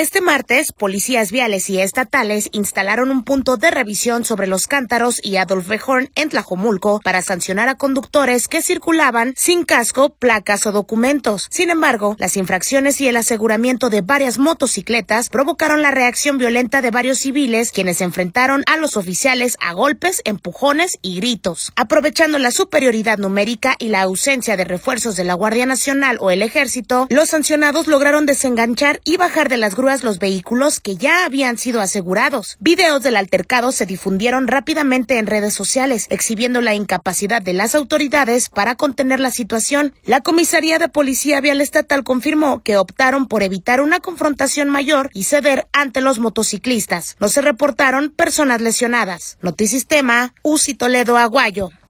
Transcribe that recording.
Este martes, policías viales y estatales instalaron un punto de revisión sobre Los Cántaros y Adolf Bejorn en Tlajomulco para sancionar a conductores que circulaban sin casco, placas o documentos. Sin embargo, las infracciones y el aseguramiento de varias motocicletas provocaron la reacción violenta de varios civiles, quienes enfrentaron a los oficiales a golpes, empujones y gritos. Aprovechando la superioridad numérica y la ausencia de refuerzos de la Guardia Nacional o el Ejército, los sancionados lograron desenganchar y bajar de las grúas los vehículos que ya habían sido asegurados. Videos del altercado se difundieron rápidamente en redes sociales, exhibiendo la incapacidad de las autoridades para contener la situación. La Comisaría de Policía Vial Estatal confirmó que optaron por evitar una confrontación mayor y ceder ante los motociclistas. No se reportaron personas lesionadas. Notisistema, Uzi Toledo Aguayo.